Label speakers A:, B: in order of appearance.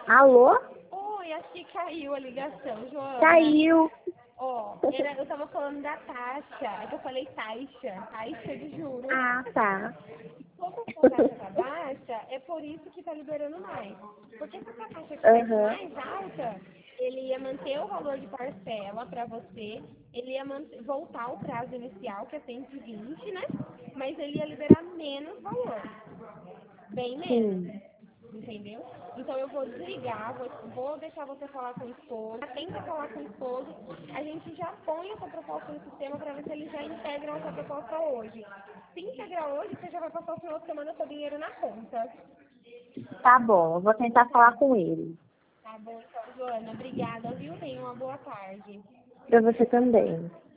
A: Alô?
B: Oi, acho que caiu a ligação, Joana.
A: Caiu.
B: Eu tava falando da taxa, é que eu falei taxa de juros.
A: Ah, tá.
B: Como a taxa tá baixa, é por isso que tá liberando mais. Porque se a taxa tivesse
A: Aham.
B: mais alta, ele ia manter o valor de parcela para você, ele ia voltar ao prazo inicial, que é 120, né? Mas ele ia liberar menos valor, bem menos.
A: Sim.
B: Entendeu? Então eu vou desligar, vou deixar você falar com o esposo. Tenta falar com o esposo. A gente já põe essa proposta no sistema para ver se eles já integram essa proposta hoje. Se integrar hoje, você já vai passar o final de semana com o dinheiro na conta.
A: Tá bom, eu vou tentar falar com ele.
B: Tá bom, então, Joana. Obrigada, viu? Tenha uma boa tarde.
A: Pra você também.